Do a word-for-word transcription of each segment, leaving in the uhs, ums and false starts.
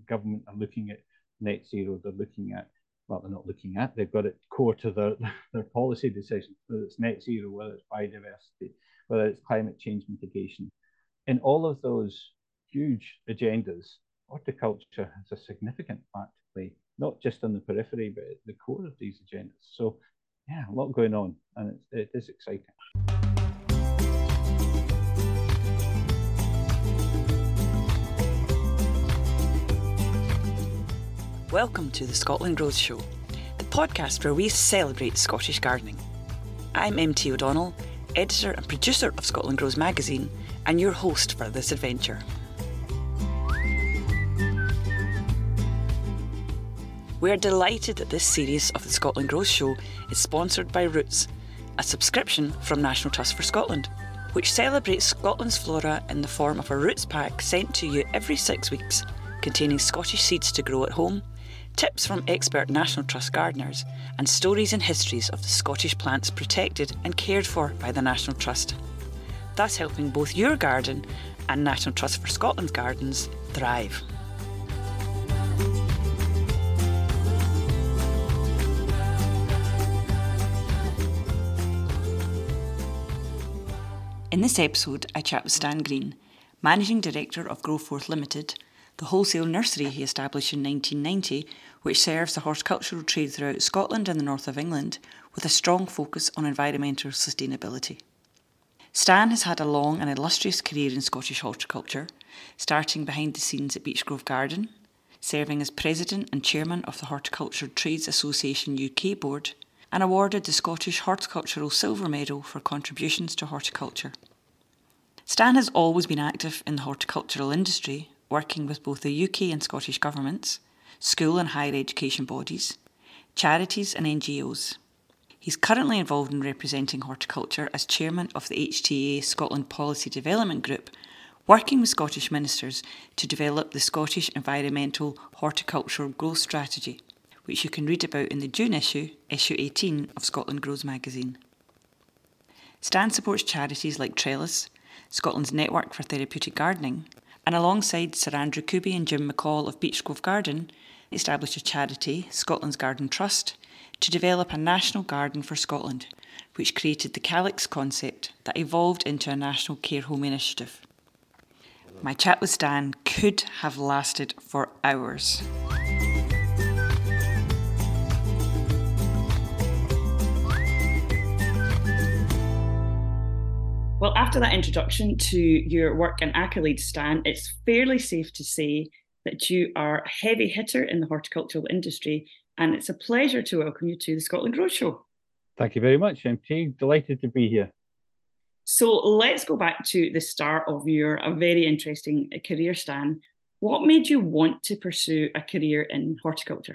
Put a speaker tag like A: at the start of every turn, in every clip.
A: government are looking at net zero. They're looking at, well, they're not looking at, they've got it core to their, their policy decisions, whether it's net zero, whether it's biodiversity, whether it's climate change mitigation. In all of those huge agendas, horticulture has a significant part to play, not just on the periphery, but at the core of these agendas. So yeah, a lot going on, and it, it is exciting.
B: Welcome to the Scotland Grows Show, the podcast where we celebrate Scottish gardening. I'm M T O'Donnell, editor and producer of Scotland Grows magazine, and your host for this adventure. We're delighted that this series of the Scotland Grows Show is sponsored by Roots, a subscription from National Trust for Scotland, which celebrates Scotland's flora in the form of a roots pack sent to you every six weeks, containing Scottish seeds to grow at home, tips from expert National Trust gardeners, and stories and histories of the Scottish plants protected and cared for by the National Trust, thus helping both your garden and National Trust for Scotland gardens thrive. In this episode, I chat with Stan Green, Managing Director of Growforth Limited, the wholesale nursery he established in nineteen ninety, which serves the horticultural trade throughout Scotland and the north of England, with a strong focus on environmental sustainability. Stan has had a long and illustrious career in Scottish horticulture, starting behind the scenes at Beechgrove Garden, serving as President and Chairman of the Horticulture Trades Association U K Board, and awarded the Scottish Horticultural Silver Medal for contributions to horticulture. Stan has always been active in the horticultural industry, working with both the U K and Scottish governments, school and higher education bodies, charities and N G Os. He's currently involved in representing horticulture as chairman of the H T A Scotland Policy Development Group, working with Scottish ministers to develop the Scottish Environmental Horticultural Growth Strategy, which you can read about in the June issue, issue eighteen of Scotland Grows magazine. Stan supports charities like Trellis, Scotland's Network for Therapeutic Gardening, and alongside Sir Andrew Kuby and Jim McCall of Beechgrove Garden, established a charity, Scotland's Garden Trust, to develop a national garden for Scotland, which created the Calyx concept that evolved into a national care home initiative. My chat with Stan could have lasted for hours. Well, after that introduction to your work and accolades, Stan, it's fairly safe to say that you are a heavy hitter in the horticultural industry, and it's a pleasure to welcome you to the Scotland Grows Show.
A: Thank you very much, M T. Delighted to be here.
B: So let's go back to the start of your a very interesting career, Stan. What made you want to pursue a career in horticulture?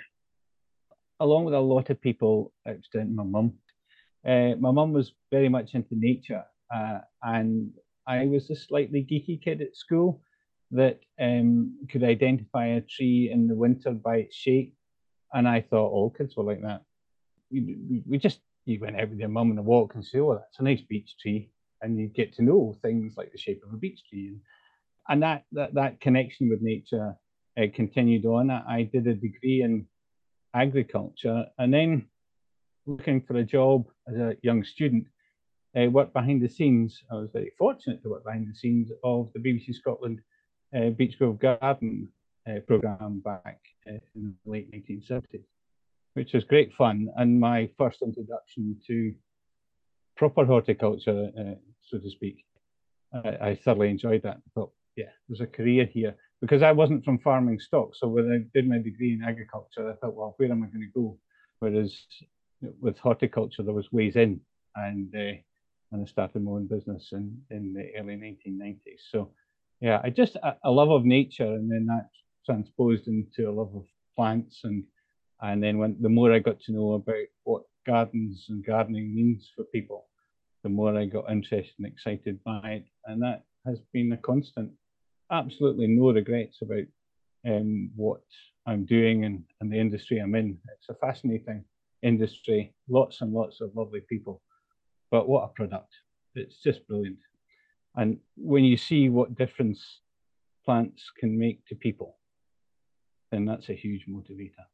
A: Along with a lot of people, extending my mum, uh, my mum was very much into nature. Uh, and I was a slightly geeky kid at school that um, could identify a tree in the winter by its shape. And I thought all kids were like that. We, we, we just, you went out with your mum on a walk and say, oh, that's a nice beech tree. And you get to know things like the shape of a beech tree. And, and that, that, that connection with nature uh, continued on. I did a degree in agriculture, and then looking for a job as a young student, I worked behind the scenes. I was very fortunate to work behind the scenes of the B B C Scotland uh, Beechgrove Garden uh, programme back uh, in the late nineteen seventies, which was great fun and my first introduction to proper horticulture, uh, so to speak. Uh, I thoroughly enjoyed that. I thought, yeah, there's a career here. Because I wasn't from farming stock, so when I did my degree in agriculture, I thought, well, where am I going to go? Whereas with horticulture, there was ways in, and uh, and I started my own business in, in the early nineteen nineties. So yeah, I just, a, a love of nature, and then that transposed into a love of plants. And and then when the more I got to know about what gardens and gardening means for people, the more I got interested and excited by it. And that has been a constant. Absolutely no regrets about um, what I'm doing and, and the industry I'm in. It's a fascinating industry, lots and lots of lovely people. But what a product. It's just brilliant. And when you see what difference plants can make to people, then that's a huge motivator.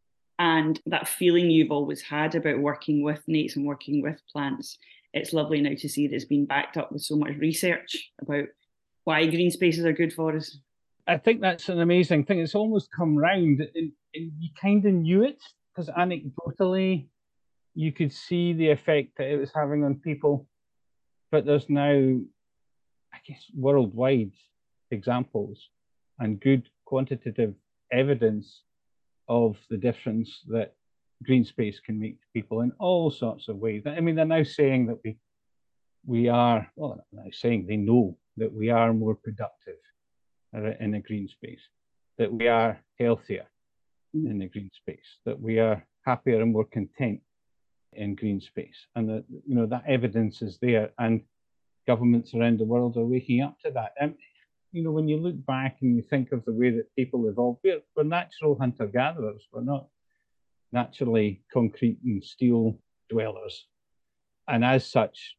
B: And that feeling you've always had about working with nates and working with plants, it's lovely now to see that it's been backed up with so much research about why green spaces are good for us.
A: I think that's an amazing thing. It's almost come round, and, and you kind of knew it, because anecdotally you could see the effect that it was having on people. But there's now, I guess, worldwide examples and good quantitative evidence of the difference that green space can make to people in all sorts of ways. I mean, they're now saying that we we are, well, they're now saying they know that we are more productive in a green space, that we are healthier in a green space, that we are happier and more content in green space, and that, you know, that evidence is there, and governments around the world are waking up to that. And you know, when you look back and you think of the way that people evolved, we're, we're natural hunter-gatherers. We're not naturally concrete and steel dwellers, and as such,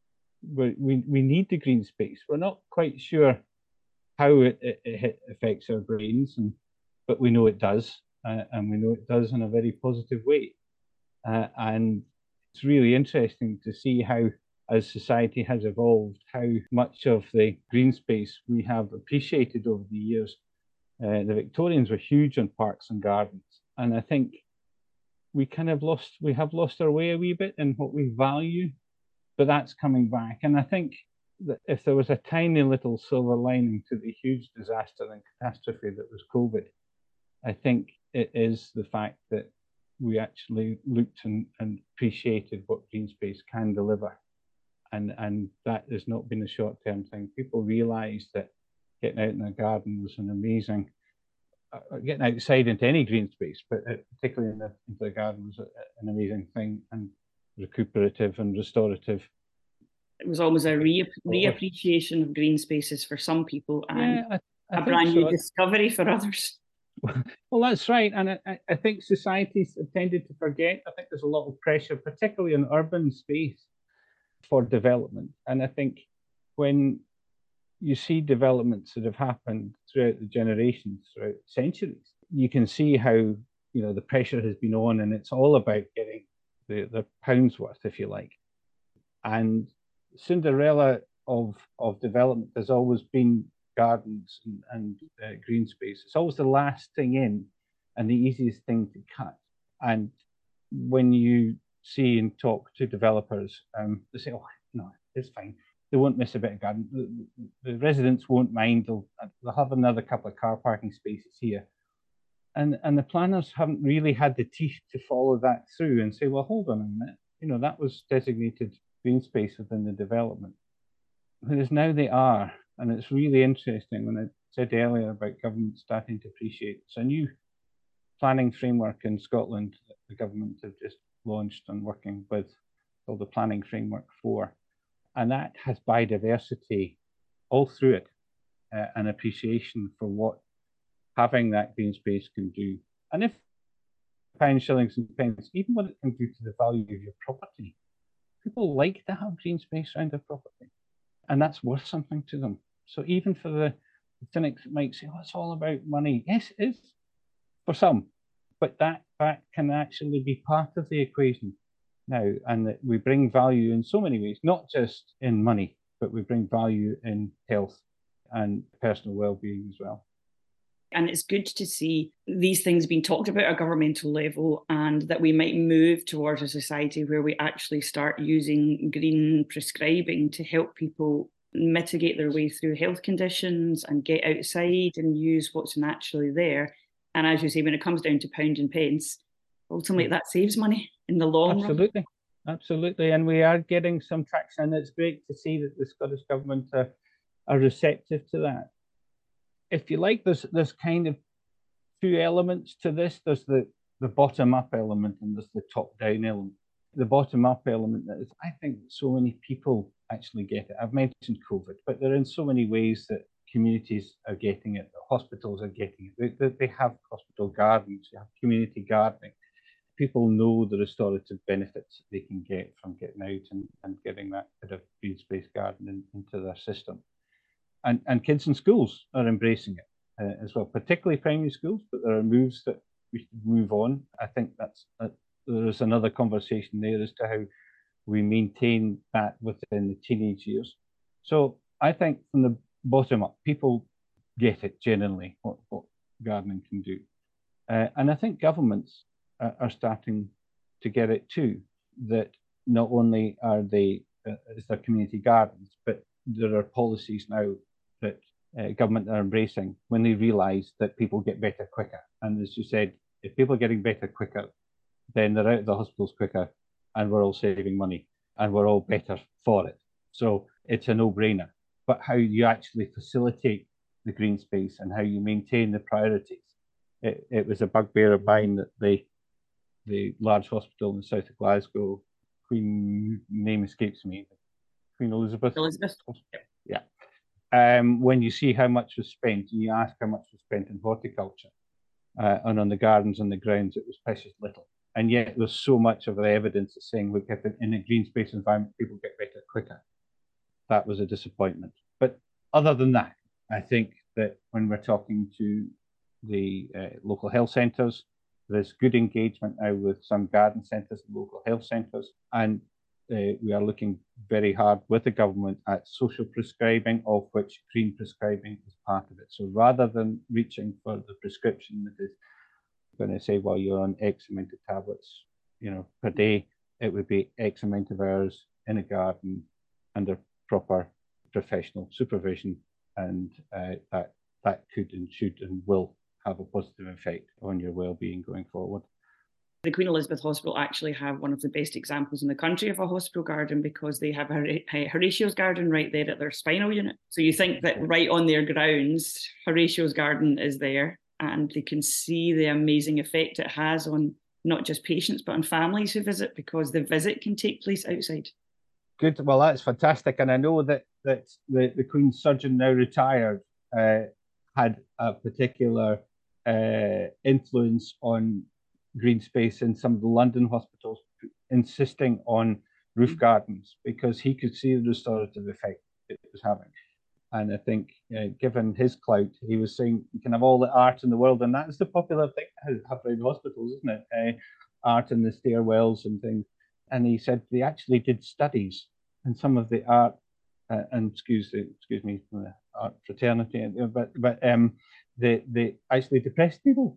A: we we we need the green space. We're not quite sure how it, it, it affects our brains, and but we know it does, uh, and we know it does in a very positive way. Uh, and it's really interesting to see how, as society has evolved, how much of the green space we have appreciated over the years. Uh, the Victorians were huge on parks and gardens, and I think we kind of lost, we have lost our way a wee bit in what we value, but that's coming back. And I think that if there was a tiny little silver lining to the huge disaster and catastrophe that was COVID, I think it is the fact that we actually looked and, and appreciated what green space can deliver. And, and that has not been a short-term thing. People realised that getting out in the garden was an amazing, uh, getting outside into any green space, but uh, particularly in the, into the garden was a, an amazing thing, and recuperative and restorative.
B: It was almost a re- reappreciation of green spaces for some people, and
A: yeah, I, I
B: a brand
A: so.
B: new discovery for others.
A: Well, that's right. And I, I think societies have tended to forget. I think there's a lot of pressure, particularly in urban space, for development. And I think when you see developments that have happened throughout the generations, throughout centuries, you can see how, you know, the pressure has been on, and it's all about getting the, the pounds worth, if you like. And Cinderella of, of development has always been gardens and, and uh, green space. It's always the last thing in and the easiest thing to cut. And when you see and talk to developers, um, they say, oh, no, it's fine. They won't miss a bit of garden. The, the residents won't mind. They'll, they'll have another couple of car parking spaces here. And, and the planners haven't really had the teeth to follow that through and say, well, hold on a minute. You know, that was designated green space within the development. Whereas now they are. And it's really interesting when I said earlier about government starting to appreciate. It's a new planning framework in Scotland that the government have just launched and working with, called the Planning Framework four. And that has biodiversity all through it, uh, an appreciation for what having that green space can do. And if pounds, shillings and pence, even what it can do to the value of your property. People like to have green space around their property, and that's worth something to them. So even for the, the cynics that might say, oh, it's all about money. Yes, it is for some, but that, that can actually be part of the equation now, and that we bring value in so many ways, not just in money, but we bring value in health and personal well-being as well.
B: And it's good to see these things being talked about at a governmental level, and that we might move towards a society where we actually start using green prescribing to help people mitigate their way through health conditions and get outside and use what's naturally there. And as you say, when it comes down to pound and pence, ultimately that saves money in the long run.
A: Absolutely. Absolutely. And we are getting some traction, and it's great to see that the Scottish Government are, are receptive to that. If you like, there's, there's kind of two elements to this. There's the, the bottom-up element and there's the top-down element. The bottom-up element is, I think so many people actually get it. I've mentioned COVID, but there are in so many ways that communities are getting it, that hospitals are getting it. They, they have hospital gardens, you have community gardening. People know the restorative benefits they can get from getting out and, and getting that bit of green space gardening into their system. And, and kids in schools are embracing it. uh, as well, particularly primary schools, but there are moves that we should move on. I think that's uh, there's another conversation there as to how we maintain that within the teenage years. So I think from the bottom up, people get it generally what, what gardening can do. Uh, and I think governments uh, are starting to get it too, that not only are they, uh, is there community gardens, but there are policies now that uh, government are embracing when they realise that people get better quicker. And as you said, if people are getting better quicker, then they're out of the hospitals quicker and we're all saving money and we're all better for it. So it's a no-brainer. But how you actually facilitate the green space and how you maintain the priorities. It, it was a bugbear of mine that the the large hospital in the south of Glasgow, Queen, name escapes me, Queen Elizabeth.
B: Elizabeth.
A: Yeah. Um, when you see how much was spent and you ask how much was spent in horticulture uh, and on the gardens and the grounds, it was precious little. And yet there's so much of the evidence that's saying, look, if in a green space environment, people get better quicker. That was a disappointment. But other than that, I think that when we're talking to the uh, local health centres, there's good engagement now with some garden centres and local health centres. And uh, we are looking very hard with the government at social prescribing, of which green prescribing is part of it. So rather than reaching for the prescription that is going to say, well, you're on X amount of tablets, you know, per day, it would be X amount of hours in a garden under proper professional supervision, and uh, that that could and should and will have a positive effect on your well-being going forward.
B: The Queen Elizabeth Hospital actually have one of the best examples in the country of a hospital garden, because they have a Horatio's garden right there at their spinal unit. So you think that right on their grounds, Horatio's garden is there, and they can see the amazing effect it has on not just patients, but on families who visit, because the visit can take place outside.
A: Good. Well, that's fantastic. And I know that, that the, the Queen's surgeon, now retired, uh, had a particular uh, influence on green space in some of the London hospitals, insisting on roof gardens because he could see the restorative effect it was having. And I think, uh, given his clout, he was saying you can have all the art in the world, and that's the popular thing to have around hospitals, isn't it? Uh, art in the stairwells and things. And he said they actually did studies, and some of the art, uh, and excuse the, excuse me, the art fraternity, but but um, they they actually depressed people.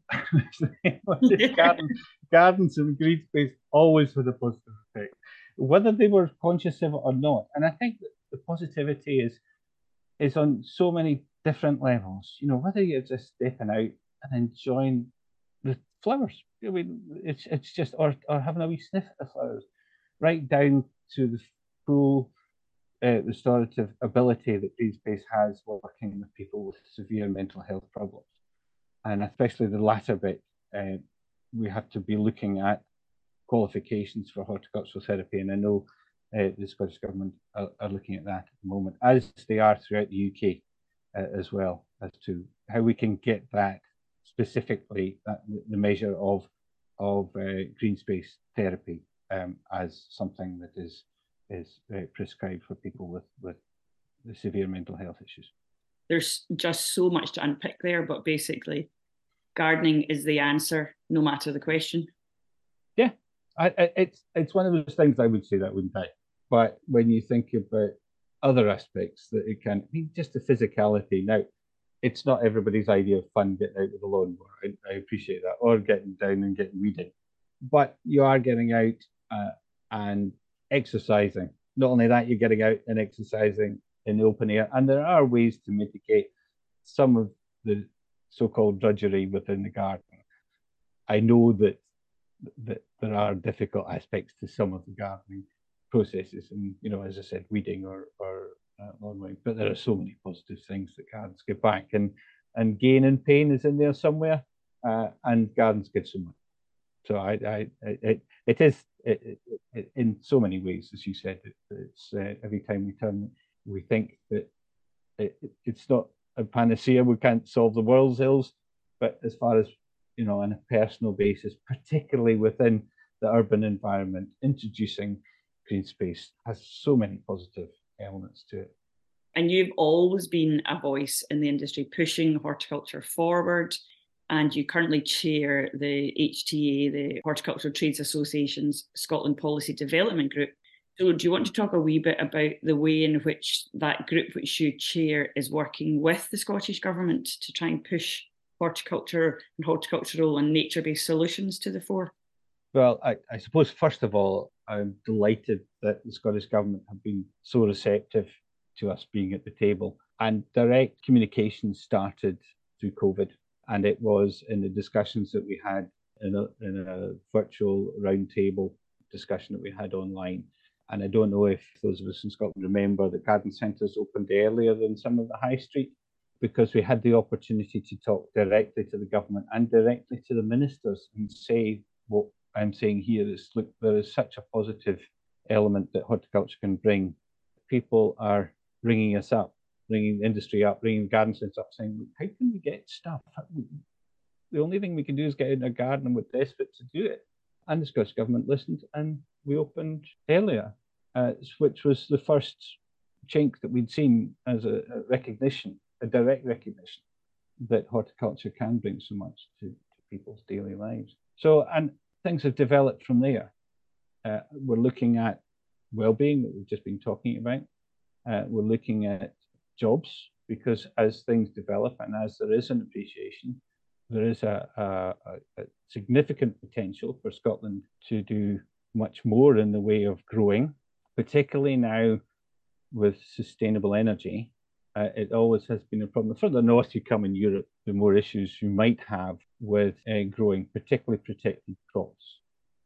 A: Garden, gardens and green space always had a positive effect, whether they were conscious of it or not. And I think that the positivity is is on so many different levels. You know, whether you're just stepping out and enjoying the flowers. I mean, it's it's just or or having a wee sniff at the flowers, right down to the full uh, restorative ability that green space has working with people with severe mental health problems, and especially the latter bit. Uh, we have to be looking at qualifications for horticultural therapy, and I know uh, the Scottish Government are, are looking at that at the moment, as they are throughout the U K uh, as well, as to how we can get that specifically, that, the measure of of uh, green space therapy um, as something that is is uh, prescribed for people with with the severe mental health issues.
B: There's just so much to unpick there, but basically, gardening is the answer, no matter the question.
A: Yeah, I, I, it's it's one of those things I would say that, wouldn't I? But when you think about other aspects that it can, I mean, just the physicality. Now, it's not everybody's idea of fun getting out with a lawnmower. I, I appreciate that, or getting down and getting weeding. But you are getting out uh, and exercising. Not only that, you're getting out and exercising in the open air. And there are ways to mitigate some of the so-called drudgery within the garden. I know that that there are difficult aspects to some of the gardening processes, and you know, as I said, weeding or or uh, lawn mowing. But there are so many positive things that gardens give back, and and gain and pain is in there somewhere, uh, and gardens give so much. So I, I, it, it is it, it, it, in so many ways, as you said. It, it's uh, every time we turn, we think that it, it's not a panacea. We can't solve the world's ills, but as far as, you know, on a personal basis, particularly within the urban environment, introducing green space has so many positive elements to it.
B: And you've always been a voice in the industry pushing horticulture forward. And you currently chair the H T A, the Horticultural Trades Association's Scotland Policy Development Group. So do you want to talk a wee bit about the way in which that group which you chair is working with the Scottish Government to try and push horticulture and horticultural and nature-based solutions to the fore?
A: Well, I, I suppose, first of all, I'm delighted that the Scottish Government have been so receptive to us being at the table. And direct communication started through COVID. And it was in the discussions that we had in a, in a virtual roundtable discussion that we had online. And I don't know if those of us in Scotland remember that garden centres opened earlier than some of the high street, because we had the opportunity to talk directly to the government and directly to the ministers and say what I'm saying here is, look, there is such a positive element that horticulture can bring. People are ringing us up, ringing the industry up, ringing garden centres up, saying, how can we get stuff? The only thing we can do is get in a garden, and we're desperate to do it. And the Scottish Government listened, and we opened earlier, uh, which was the first chink that we'd seen as a, a recognition, a direct recognition that horticulture can bring so much to, to people's daily lives. So, and things have developed from there. Uh, we're looking at well-being that we've just been talking about. Uh, we're looking at jobs, because as things develop and as there is an appreciation, there is a, a, a significant potential for Scotland to do much more in the way of growing, particularly now with sustainable energy. Uh, it always has been a problem. The further north you come in Europe, the more issues you might have with uh, growing, particularly protected crops.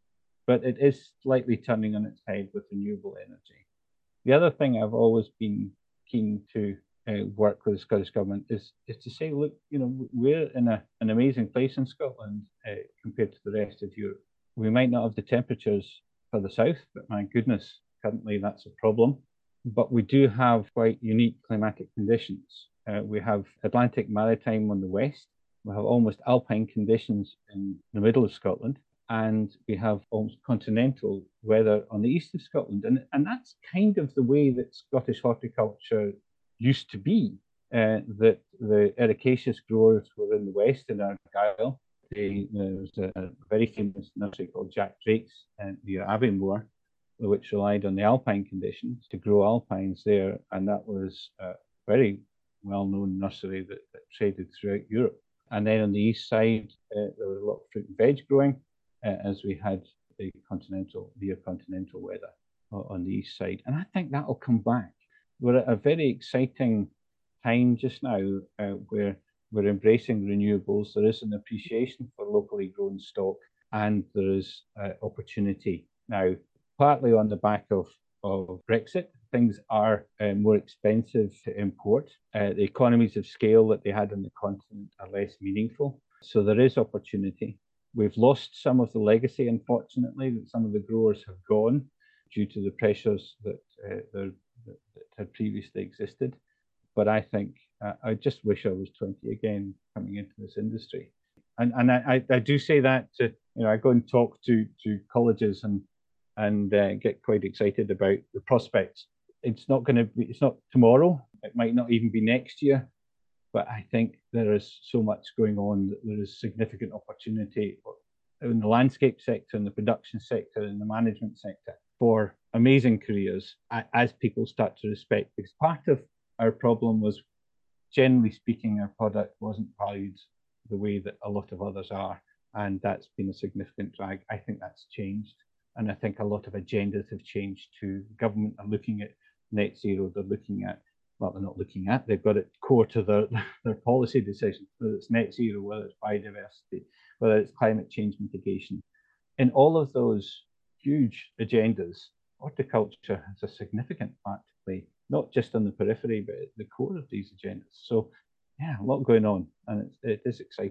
A: But it is slightly turning on its head with renewable energy. The other thing I've always been keen to uh, work with the Scottish Government is, is to say, look, you know, we're in a, an amazing place in Scotland uh, compared to the rest of Europe. We might not have the temperatures for the south, but my goodness, currently that's a problem. But we do have quite unique climatic conditions. Uh, we have Atlantic maritime on the west. We have almost alpine conditions in the middle of Scotland. And we have almost continental weather on the east of Scotland. And, and that's kind of the way that Scottish horticulture used to be, uh, that the ericaceous growers were in the west in Argyll. They, there was a very famous nursery called Jack Drake's uh, near Aviemore, which relied on the alpine conditions to grow alpines there. And that was a very well-known nursery that, that traded throughout Europe. And then on the east side, uh, there was a lot of fruit and veg growing, uh, as we had the continental, near continental weather on the east side. And I think that'll come back. We're at a very exciting time just now uh, where we're embracing renewables. There is an appreciation for locally grown stock, and there is uh, opportunity now, partly on the back of, of Brexit. Things are uh, more expensive to import. Uh, the economies of scale that they had on the continent are less meaningful. So there is opportunity. We've lost some of the legacy, unfortunately, that some of the growers have gone due to the pressures that, uh, that, that had previously existed. But I think uh, I just wish I was twenty again coming into this industry. And, and I, I do say that to, you know, I go and talk to, to colleges and and uh, get quite excited about the prospects. It's not going to be, it's not tomorrow. It might not even be next year. But I think there is so much going on that there is significant opportunity in the landscape sector, in the production sector, in the management sector for amazing careers as people start to respect. Because part of our problem was, generally speaking, our product wasn't valued the way that a lot of others are. And that's been a significant drag. I think that's changed. And I think a lot of agendas have changed too. The government are looking at net zero. They're looking at, well, they're not looking at, they've got it core to their, their policy decisions, whether it's net zero, whether it's biodiversity, whether it's climate change mitigation. In all of those huge agendas, horticulture has a significant part to play, not just on the periphery, but at the core of these agendas. So yeah, a lot going on, and it's, it is exciting.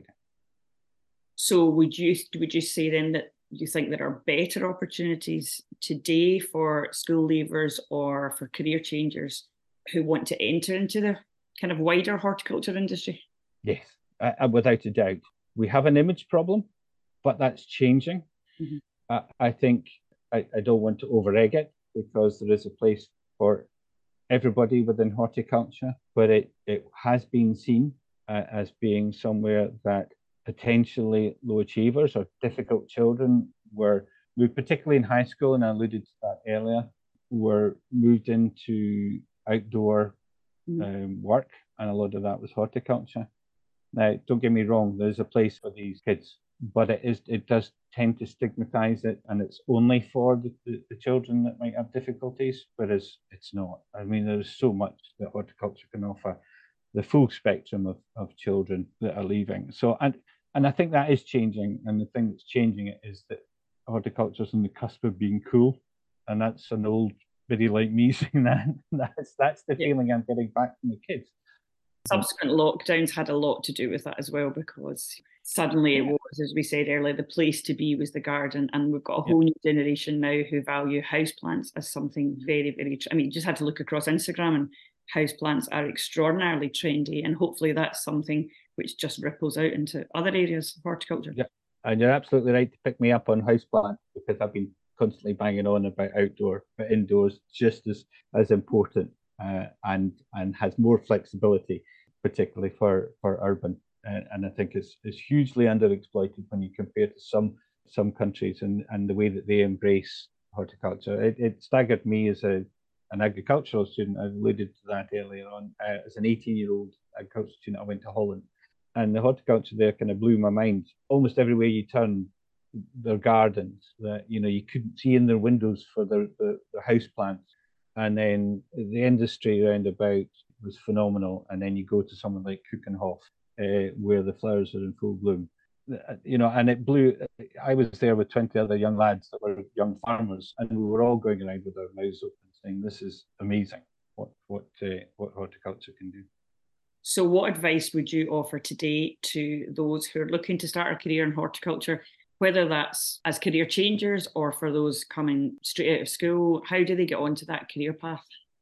B: So would you, would you say then that you think there are better opportunities today for school leavers or for career changers who want to enter into the kind of wider horticulture industry?
A: Yes, uh, without a doubt. We have an image problem, but that's changing. Mm-hmm. uh, I think I, I don't want to over-egg it, because there is a place for everybody within horticulture, but it, it has been seen uh, as being somewhere that potentially low achievers or difficult children were moved, particularly in high school, and I alluded to that earlier, were moved into outdoor mm. um, work, and a lot of that was horticulture. Now, don't get me wrong, there's a place for these kids, but it is it does tend to stigmatize it, and it's only for the, the, the children that might have difficulties, whereas it's not. I mean, there's so much that horticulture can offer, the full spectrum of, of children that are leaving. So, and and I think that is changing, and the thing that's changing it is that horticulture is on the cusp of being cool, and that's an old biddy like me saying that. That's that's the yeah. feeling I'm getting back from the kids.
B: Subsequent lockdowns had a lot to do with that as well, because suddenly yeah. it was, as we said earlier, the place to be was the garden, and we've got a whole yeah. new generation now who value houseplants as something very, very, I mean, you just had to look across Instagram and houseplants are extraordinarily trendy, and hopefully that's something which just ripples out into other areas of horticulture.
A: Yeah, and you're absolutely right to pick me up on houseplants, because I've been constantly banging on about outdoor, but indoors just as, as important uh, and, and has more flexibility, particularly for, for urban. And, and I think it's, it's hugely underexploited when you compare to some some countries and, and the way that they embrace horticulture. It, it staggered me as a an agricultural student. I alluded to that earlier on. Uh, as an eighteen-year-old agricultural student, I went to Holland, and the horticulture there kind of blew my mind. Almost everywhere you turn, their gardens that you know you couldn't see in their windows for their their, their house plants, and then the industry round about was phenomenal. And then you go to somewhere like Keukenhof, uh, where the flowers are in full bloom. You know, and it blew. I was there with twenty other young lads that were young farmers, and we were all going around with our mouths open, saying, "This is amazing! What what uh, what horticulture can do."
B: So, what advice would you offer today to those who are looking to start a career in horticulture, whether that's as career changers or for those coming straight out of school? How do they get onto that career path?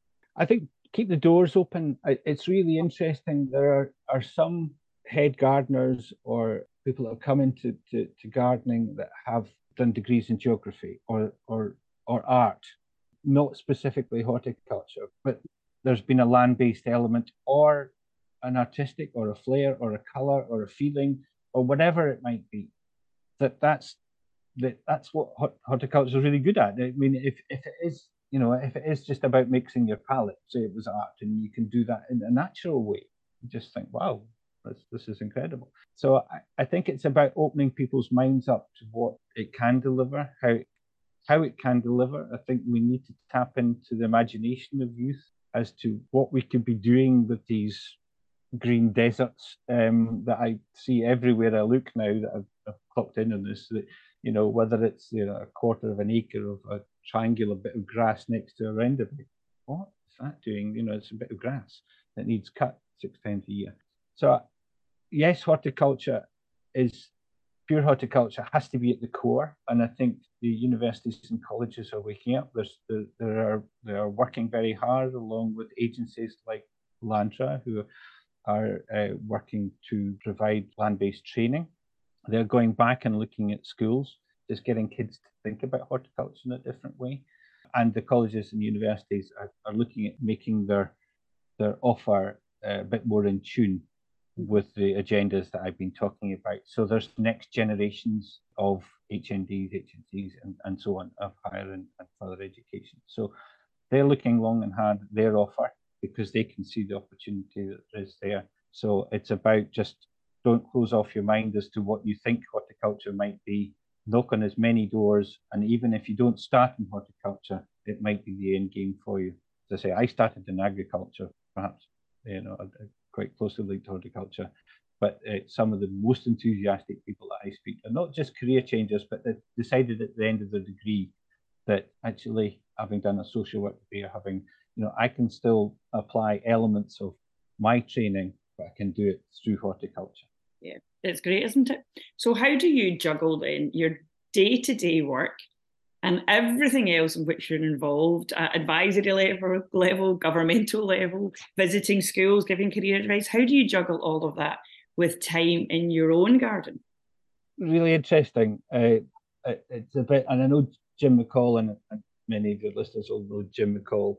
A: I think keep the doors open. It's really interesting. There are, are some head gardeners or people that have come into to, to gardening that have done degrees in geography or or or art, not specifically horticulture, but there's been a land-based element or an artistic or a flair or a color or a feeling or whatever it might be. That that's that that's what horticulture is really good at. I mean, if if it is, you know, if it is just about mixing your palette, say it was art, and you can do that in a natural way, you just think, wow, this this is incredible. So I, I think it's about opening people's minds up to what it can deliver, how how it can deliver. I think we need to tap into the imagination of youth as to what we could be doing with these green deserts um, that I see everywhere I look now that I've, I've clocked in on this. That, you know, whether it's you know a quarter of an acre of a triangular bit of grass next to a roundabout. What is that doing? You know, it's a bit of grass that needs cut six times a year. So yes, horticulture is pure horticulture has to be at the core, and I think the universities and colleges are waking up. There's there, there are they are working very hard along with agencies like Landra, who are uh, working to provide land-based training. They're going back and looking at schools, just getting kids to think about horticulture in a different way. And the colleges and universities are, are looking at making their their offer uh, a bit more in tune with the agendas that I've been talking about. So there's next generations of H N Ds, H N Cs, and, and so on, of higher and, and further education. So they're looking long and hard at their offer because they can see the opportunity that is there. So it's about just don't close off your mind as to what you think horticulture might be. Knock on as many doors, and even if you don't start in horticulture, it might be the end game for you. As I say, I started in agriculture, perhaps, you know, quite closely linked to horticulture. But uh, some of the most enthusiastic people that I speak to are not just career changers, but they decided at the end of their degree that actually, having done a social work degree, having, you know, I can still apply elements of my training, but I can do it through horticulture.
B: Yeah, it's great, isn't it? So how do you juggle then your day-to-day work and everything else in which you're involved at advisory level, level, governmental level, visiting schools, giving career advice? How do you juggle all of that with time in your own garden?
A: Really interesting. Uh, it's a bit, and I know Jim McCall, and, and many of your listeners will know Jim McCall.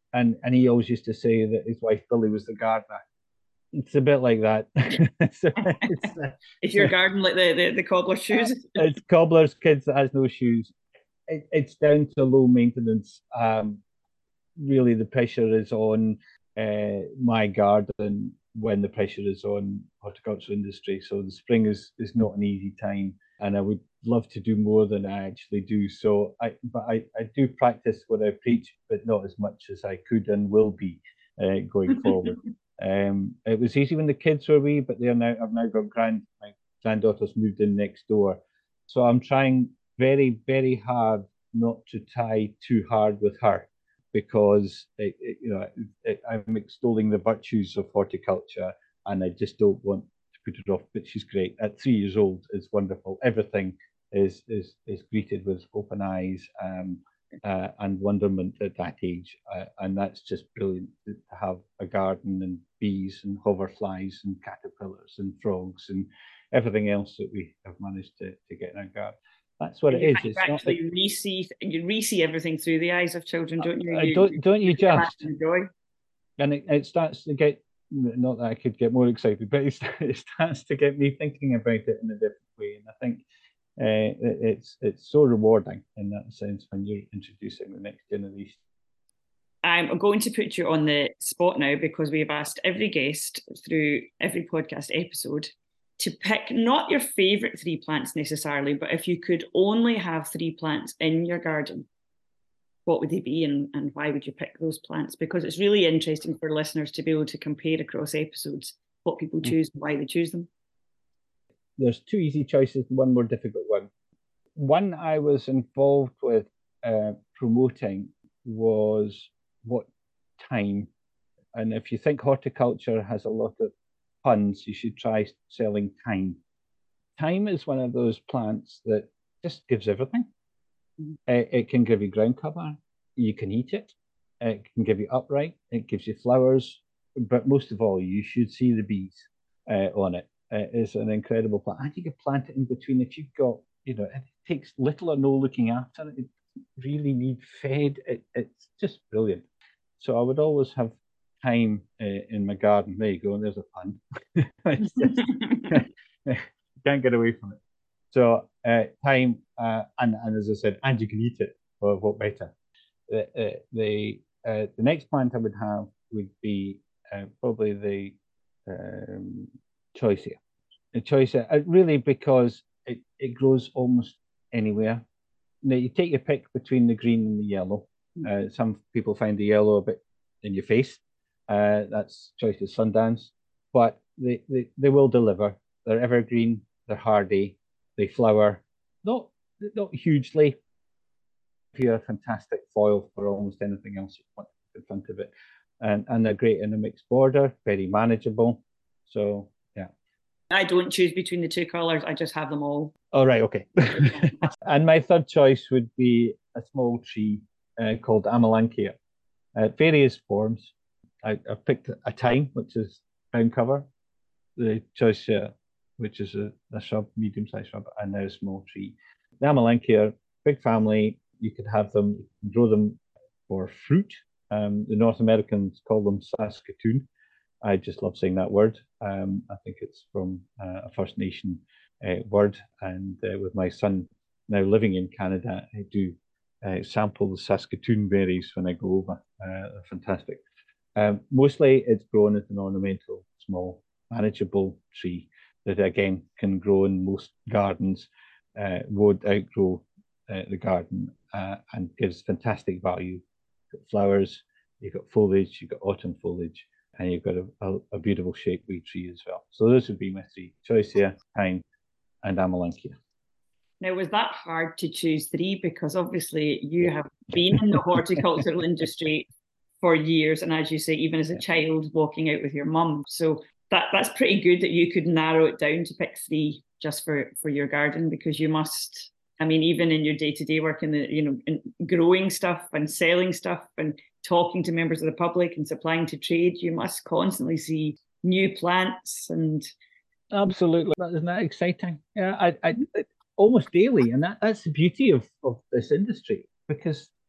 A: and and he always used to say that his wife Billy was the gardener. It's a bit like that. it's,
B: it's, uh, Is your garden like the, the, the cobbler's shoes?
A: It's cobbler's kids that has no shoes. It, it's down to low maintenance. Um, really, the pressure is on uh, my garden when the pressure is on horticultural industry. So the spring is is not an easy time, and I would love to do more than I actually do. So I, but I, I do practice what I preach, but not as much as I could and will be uh, going forward. Um, it was easy when the kids were wee, but they're now I've now got grand my granddaughter's moved in next door, so I'm trying very very hard not to tie too hard with her, because it, it, you know it, I'm extolling the virtues of horticulture, and I just don't want to put it off. But she's great at three years old. It's wonderful. Everything is is is greeted with open eyes. Um, Uh, and wonderment at that age, uh, and that's just brilliant to have a garden and bees and hoverflies and caterpillars and frogs and everything else that we have managed to, to get in our garden. That's what and it is.
B: It's actually not like, re-see you re-see everything through the eyes of children, don't you? you
A: don't don't you, you just
B: enjoy?
A: And it, it starts to get, not that I could get more excited, but it, it starts to get me thinking about it in a different way, and I think. Uh, it's it's so rewarding in that sense when you're introducing the next generation.
B: I'm going to put you on the spot now, because we've asked every guest through every podcast episode to pick not your favourite three plants necessarily, but if you could only have three plants in your garden, what would they be, and, and why would you pick those plants? Because it's really interesting for listeners to be able to compare across episodes what people choose and why they choose them.
A: There's two easy choices and one more difficult one. One I was involved with uh, promoting was what thyme. And if you think horticulture has a lot of puns, you should try selling thyme. Thyme is one of those plants that just gives everything. Mm-hmm. It, it can give you ground cover. You can eat it. It can give you upright. It gives you flowers. But most of all, you should see the bees uh, on it. Uh, it's an incredible plant. And you can plant it in between. If you've got, you know, it takes little or no looking after it. It really needs fed. It, it's just brilliant. So I would always have thyme uh, in my garden. There you go. And there's a pun. just, can't get away from it. So uh, thyme, uh, and, and as I said, and you can eat it. Well, what better? The uh, the, uh, the next plant I would have would be uh, probably the um, Choisea. The Choisea, uh, really, because it, it grows almost anywhere. Now, you take your pick between the green and the yellow. Uh, some people find the yellow a bit in your face. Uh, that's Choisea Sundance. But they, they, they will deliver. They're evergreen. They're hardy. They flower. Not, not hugely. If you're a fantastic foil for almost anything else you want in front of it. And, and they're great in a mixed border. Very manageable. So, yeah.
B: I don't choose between the two colours. I just have them all.
A: Oh, right. Okay. And my third choice would be a small tree uh, called Amelanchier. Uh, various forms. I, I picked a thyme, which is ground cover. The Choisea, which is a, a shrub, medium-sized shrub, and now a small tree. The Amelanchier, big family. You could have them, you can grow them for fruit. Um, the North Americans call them Saskatoon. I just love saying that word. Um, I think it's from uh, a First Nation uh, word. And uh, with my son now living in Canada, I do uh, sample the Saskatoon berries when I go over. Uh, they're fantastic. Um, mostly it's grown as an ornamental, small, manageable tree that, again, can grow in most gardens, uh, would outgrow uh, the garden uh, and gives fantastic value. You've got flowers, you've got foliage, you've got autumn foliage, and you've got a, a, a beautiful shaped wee tree as well. So those would be my three: Choisea, thyme, and Amelanchier.
B: Now, was that hard to choose three? Because obviously you have been in the horticultural industry for years, and as you say, even as a child walking out with your mum. So that that's pretty good that you could narrow it down to pick three just for, for your garden, because you must, I mean, even in your day-to-day work in the, you know, in growing stuff and selling stuff and talking to members of the public and supplying to trade, you must constantly see new plants and.
A: Absolutely. Isn't that exciting? Yeah, I, I, I almost daily. And that, that's the beauty of, of this industry, because it's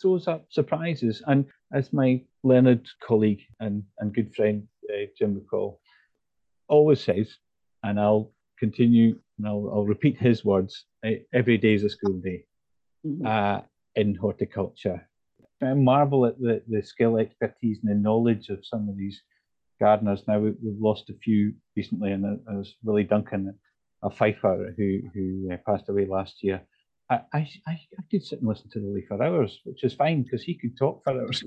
A: throws up surprises. And as my learned colleague and, and good friend, uh, Jim McCall, always says, and I'll continue and I'll, I'll repeat his words, every day is a school day mm-hmm. uh, in horticulture. I marvel at the, the skill, expertise and the knowledge of some of these gardeners. Now, we, we've lost a few recently, and there's Willie Duncan, a Fifer who, who uh, passed away last year. I, I, I could sit and listen to Willie for hours, which is fine because he could talk for hours.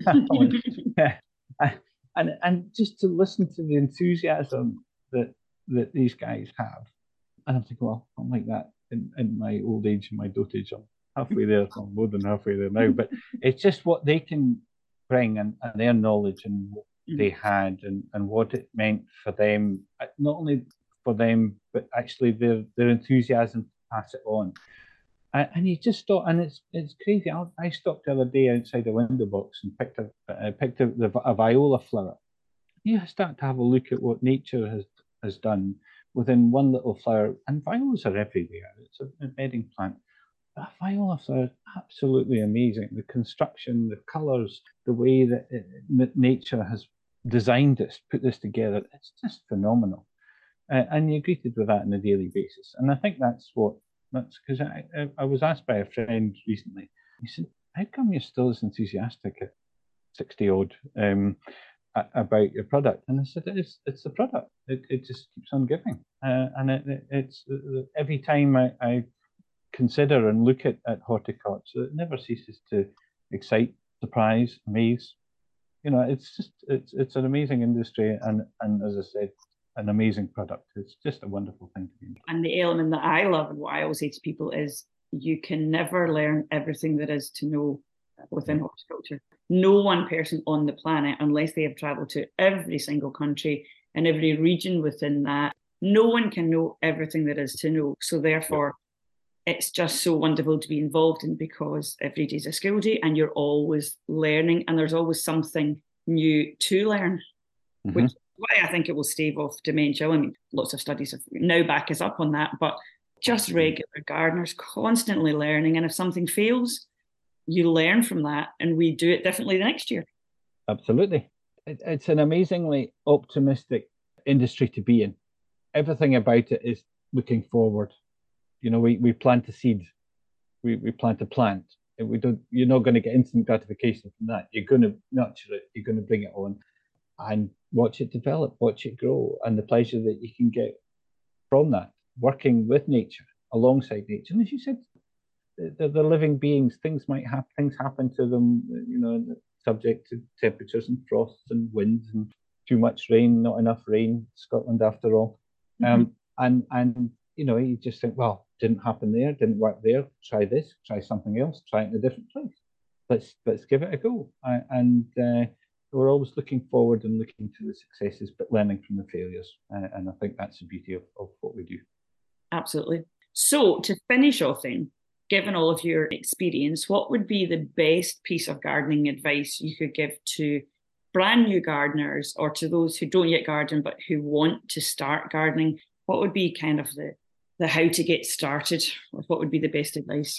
A: and, and just to listen to the enthusiasm that that these guys have. And I'm thinking, well, I'm like that in, in my old age, in my dotage. I'm halfway there, I'm more than halfway there now. But it's just what they can bring and, and their knowledge and what they had and, and what it meant for them, not only for them, but actually their, their enthusiasm to pass it on. And, and you just stop, and it's it's crazy. I, I stopped the other day outside a window box and picked a, uh, picked a, the, a viola flower. You start to have a look at what nature has has done within one little flower, and violas are everywhere. It's a bedding plant. That viola flower is absolutely amazing. The construction, the colours, the way that, it, that nature has designed this, put this together, it's just phenomenal. Uh, and you're greeted with that on a daily basis. And I think that's what, that's because I, I, I was asked by a friend recently, he said, how come you're still as enthusiastic at sixty odd? Um, about your product? And I said, it's it's the product. It it just keeps on giving. Uh, and it, it, it's uh, every time I, I consider and look at, at horticulture, it never ceases to excite, surprise, amaze. You know, it's just, it's it's an amazing industry. And, and as I said, an amazing product. It's just a wonderful thing to be in.
C: And the element that I love and what I always say to people is you can never learn everything there is to know within horticulture. No one person on the planet, unless they have traveled to every single country and every region within that, no one can know everything there is to know. So therefore, yeah. It's just so wonderful to be involved in because every day is a school day and you're always learning and there's always something new to learn, mm-hmm. which is why I think it will stave off dementia. I mean, lots of studies have now back us up on that, but just regular gardeners constantly learning. And if something fails, you learn from that and we do it differently the next year.
A: Absolutely. It, it's an amazingly optimistic industry to be in. Everything about it is looking forward. You know, we, we plant a seed, we, we plant a plant. And we don't, you're not going to get instant gratification from that. You're going to nurture it, you're going to bring it on and watch it develop, watch it grow, and the pleasure that you can get from that, working with nature, alongside nature. And as you said, They're, they're living beings. Things might happen. Things happen to them. You know, subject to temperatures and frosts and winds and too much rain, not enough rain. Scotland, after all. Mm-hmm. Um, and and you know, you just think, well, didn't happen there, didn't work there. Try this. Try something else. Try it in a different place. Let's let's give it a go. Uh, and uh, we're always looking forward and looking to the successes, but learning from the failures. Uh, and I think that's the beauty of, of what we do.
C: Absolutely. So to finish off, then. Given all of your experience, what would be the best piece of gardening advice you could give to brand new gardeners or to those who don't yet garden but who want to start gardening? What would be kind of the, the how to get started? What would be the best advice?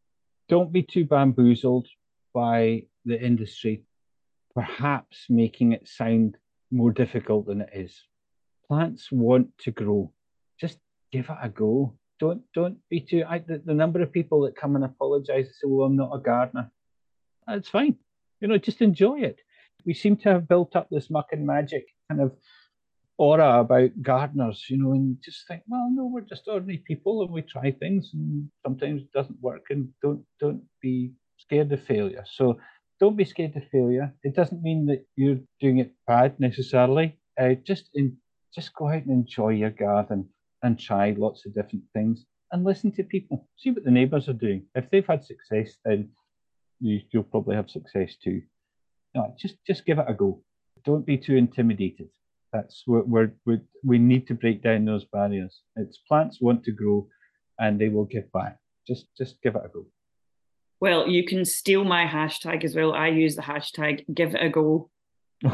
A: Don't be too bamboozled by the industry, perhaps making it sound more difficult than it is. Plants want to grow. Just give it a go. Don't don't be too. I, the, the number of people that come and apologise and say, "Well, I'm not a gardener." That's fine. You know, just enjoy it. We seem to have built up this muck and magic kind of aura about gardeners, you know, and just think, well, no, we're just ordinary people and we try things and sometimes it doesn't work. And don't don't be scared of failure. So don't be scared of failure. It doesn't mean that you're doing it bad necessarily. Uh, just in, just go out and enjoy your garden. And try lots of different things and listen to people. See what the neighbours are doing. If they've had success, then you, you'll probably have success too. No, just just give it a go. Don't be too intimidated. That's what we're, we're we need to break down those barriers. It's plants want to grow, and they will give back. Just just give it a go.
C: Well, you can steal my hashtag as well. I use the hashtag give it a go. You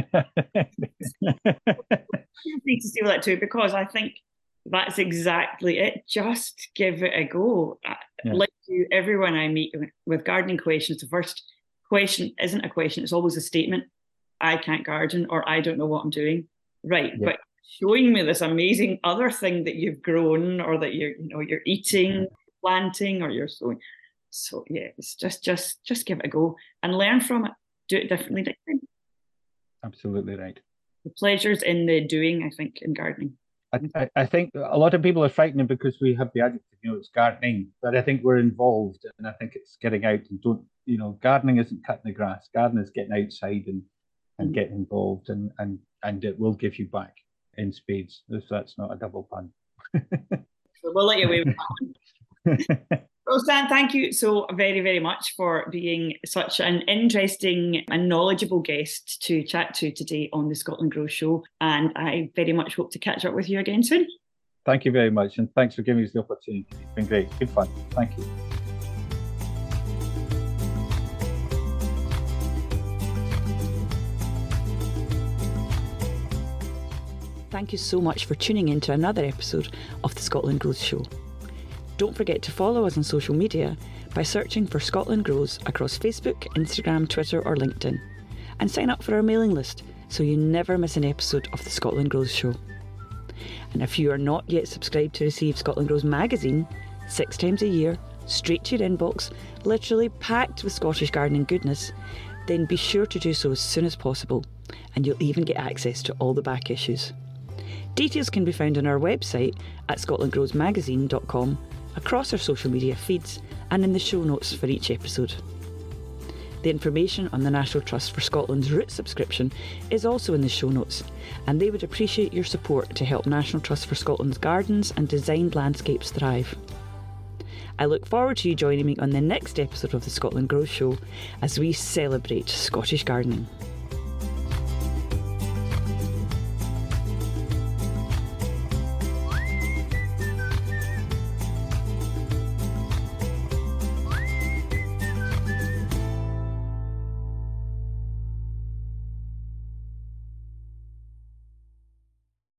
C: need to steal that too because I think. That's exactly it. Just give it a go.
A: Yeah.
C: Like you, everyone I meet with gardening questions, the first question isn't a question, it's always a statement. I can't garden, or I don't know what I'm doing. Right. Yeah. But showing me this amazing other thing that you've grown, or that you're, you know, you're eating, planting, or you're sowing. So yeah, it's just, just, just give it a go and learn from it. Do it differently next time.
A: Absolutely right.
C: The pleasure's in the doing, I think, in gardening.
A: I, I think a lot of people are frightened because we have the adjective, you know, it's gardening, but I think we're involved, and I think it's getting out and don't, you know, gardening isn't cutting the grass. Gardening is getting outside and, and mm-hmm. getting involved, and, and, and it will give you back in spades, if that's not a double pun.
C: So we'll let you away with that one. Well, Stan, thank you so very, very much for being such an interesting and knowledgeable guest to chat to today on the Scotland Grows Show. And I very much hope to catch up with you again soon.
A: Thank you very much. And thanks for giving us the opportunity. It's been great. It's good fun. Thank you.
B: Thank you so much for tuning in to another episode of the Scotland Grows Show. Don't forget to follow us on social media by searching for Scotland Grows across Facebook, Instagram, Twitter or LinkedIn, and sign up for our mailing list so you never miss an episode of the Scotland Grows Show. And if you are not yet subscribed to receive Scotland Grows magazine, six times a year, straight to your inbox, literally packed with Scottish gardening goodness, then be sure to do so as soon as possible, and you'll even get access to all the back issues. Details can be found on our website at scotland grows magazine dot com, across our social media feeds, and in the show notes for each episode. The information on the National Trust for Scotland's root subscription is also in the show notes, and they would appreciate your support to help National Trust for Scotland's gardens and designed landscapes thrive. I look forward to you joining me on the next episode of the Scotland Grows Show as we celebrate Scottish gardening.